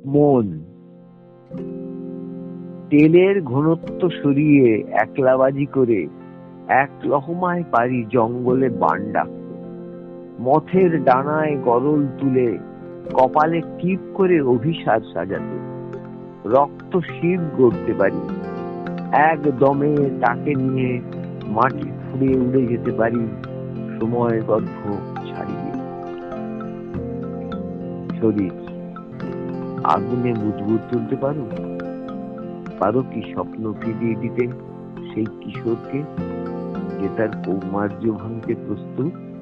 মন তেলের ঘনত্ব সরিয়ে একলাবাজি করে এক লহমায় পারি জঙ্গলে বান ডাকতে, মথের ডানায় গরল তুলে কপালে টিপ করে অভিশাপ সাজাতে, রক্ত শিব গড়তে পারি, এক দমে তাকে নিয়ে মাটি ফুঁড়ে উড়ে যেতে পারি সময় গর্ভ ছাড়িয়ে। শরীর আগুনে বুদবুদ তুলতে পারো? পারো কি স্বপ্ন ফিরিয়ে দিতে সেই কিশোরকে যে তার কৌমার্য ভাঙতে প্রস্তুত?